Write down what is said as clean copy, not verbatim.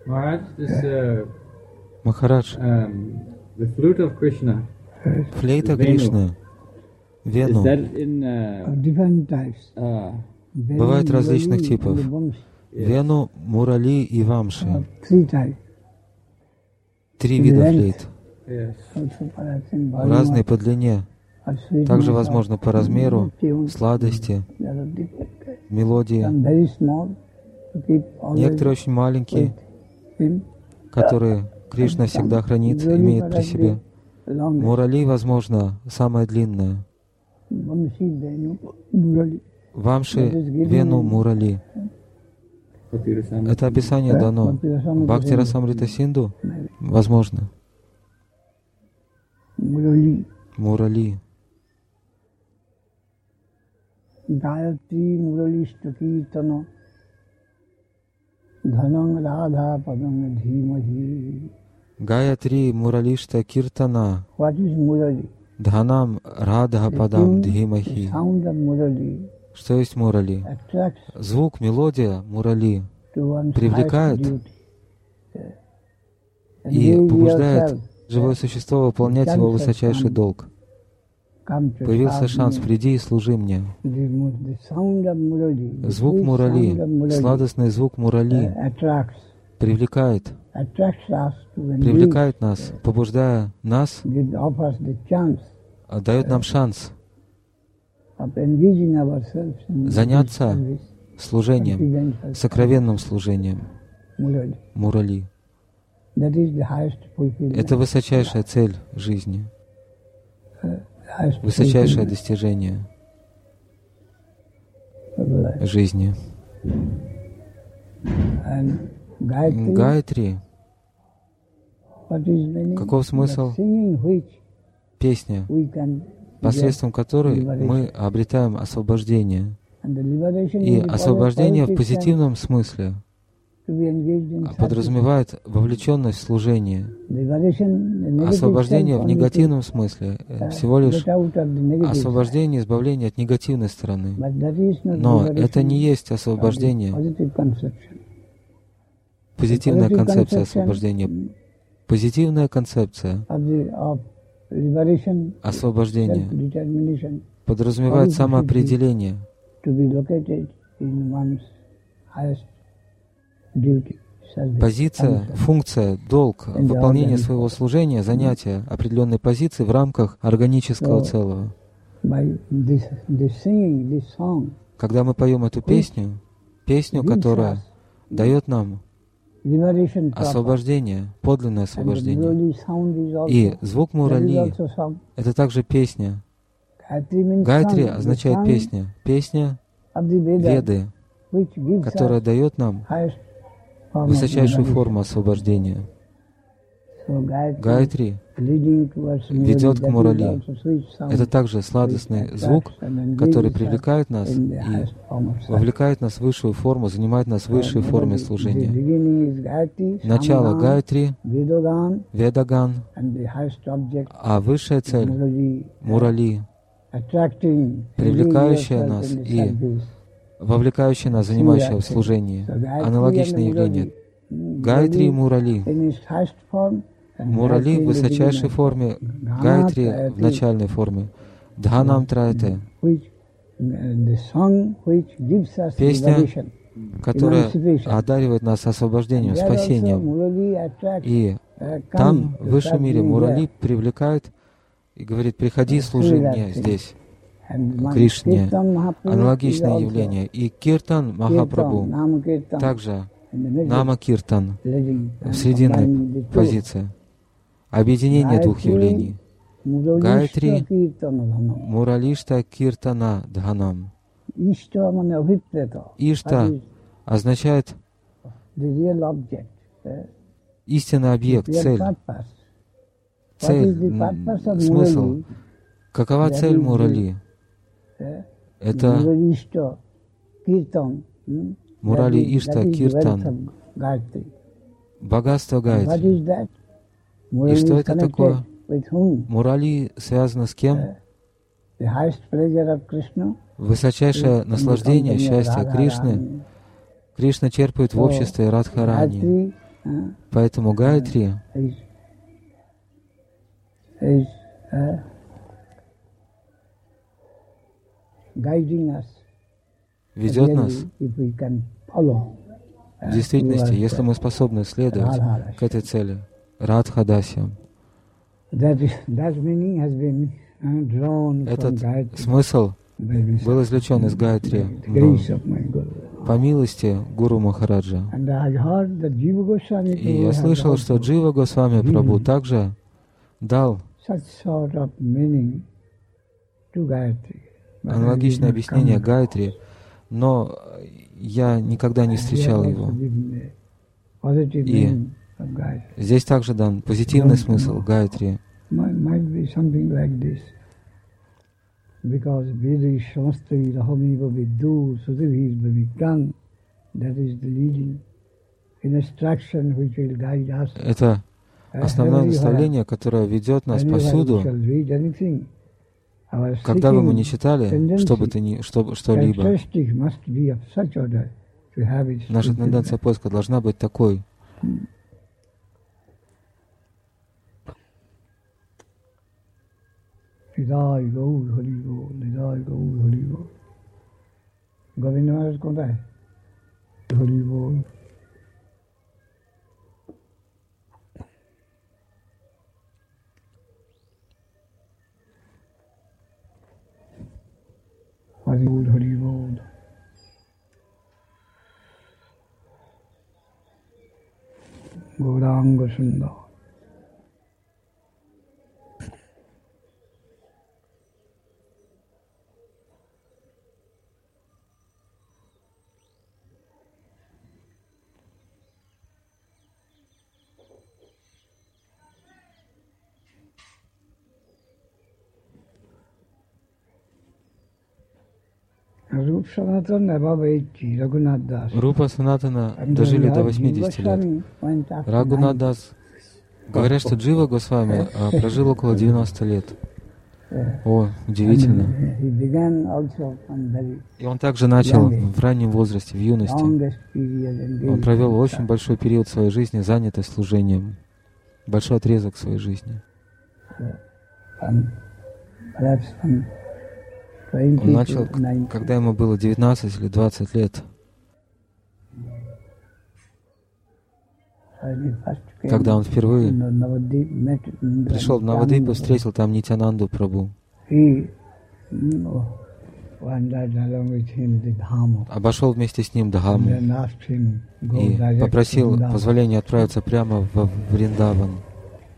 Махарадж, флейта Кришны, Вену, бывает различных типов. Вену, Мурали и Вамши. 3 вида флейт. Разные по длине. Также возможно по размеру, сладости, мелодии. Некоторые очень маленькие, которые Кришна всегда хранит, имеет при себе. Мурали, возможно, самая длинная. Вамши, Вену, Мурали. Это описание дано. Бхакти Расамрита Синду? Возможно. Мурали. Gayatri Muralishta Kirtana Dhanam Radha Padam Dhimahi. Гаятри Муралишта Киртана What is Murali? Дханам Радха Падам Дхимахи. Sound of Murali Что есть Мурали? Звук, мелодия Мурали привлекает и побуждает живое существо выполнять его высочайший долг. Появился шанс, приди и служи мне. Звук Мурали, сладостный звук Мурали привлекает нас, побуждая нас, дает нам шанс заняться служением, сокровенным служением Мурали. Это высочайшая цель жизни, высочайшее достижение жизни. Гайатри. Каков смысл? Песня, посредством которой мы обретаем освобождение. И освобождение в позитивном смысле подразумевает вовлеченность в служение. Освобождение в негативном смысле всего лишь освобождение, избавление от негативной стороны. Но это не есть освобождение. Позитивная концепция освобождения. Позитивная концепция освобождения подразумевает самоопределение. Позиция, функция, долг, выполнение своего служения, занятие определенной позиции в рамках органического целого. Когда мы поем эту песню, которая дает нам освобождение, подлинное освобождение. И звук Мурали — это также песня. Гайатри означает песня. Песня Веды, которая дает нам высочайшую форму освобождения. Гайатри ведет к Мурали. Это также сладостный звук, который привлекает нас и вовлекает нас в высшую форму, занимает нас в высшей форме служения. Начало Гайатри, Ведаган, а высшая цель — Мурали, привлекающая нас и вовлекающая нас, занимающая в служении. Аналогичное явление. Гайатри и Мурали. Мурали в высочайшей форме, Гайатри в начальной форме. Дханам Траяте. Песня, которая одаривает нас освобождением, спасением. И там, в высшем мире, Мурали привлекает и говорит: приходи, служи мне здесь, Кришне. Аналогичное явление. И Киртан Махапрабху также Нама Киртан в срединной позиции. Объединение двух явлений. Гайатри Муралишта Киртана Дханам. Ишта означает истинный объект, цель. Цель, смысл. Какова цель Мурали? Это Мурали Ишта Киртан, богатство Гайатри. И что это такое? Мурали связано с кем? Высочайшее наслаждение, счастье Кришны. Кришна черпает в обществе Радхарани. Поэтому Гайатри ведет нас. В действительности, если мы способны следовать к этой цели, Радхадасьям, этот смысл был извлечен из Гайатри по милости Гуру Махараджа. И я слышал, что Джива Госвами Прабху также дал аналогичное объяснение Гайатри, но я никогда не встречал его. И здесь также дан позитивный смысл Гайатри. Это основное наставление, которое ведет нас повсюду, когда бы мы ни читали что-либо. Наша тенденция поиска должна быть такой. Govinda Maharaj कौन है? हरि बोल. हरि बोल, हरि बोल. गौरांग सुंदर. Рупа Санатана дожили до 80 лет. Рагунат Дас говорят, что Джива Госвами прожил около 90 лет. О, удивительно. И он также начал в раннем возрасте, в юности. Он провел очень большой период своей жизни, занятый служением. Большой отрезок своей жизни. Он начал, когда ему было 19 или 20 лет. Когда он впервые пришел в Навадвипу, встретил там Нитьянанду Прабху. Обошел вместе с ним Дхаму и попросил позволения отправиться прямо в Вриндаван.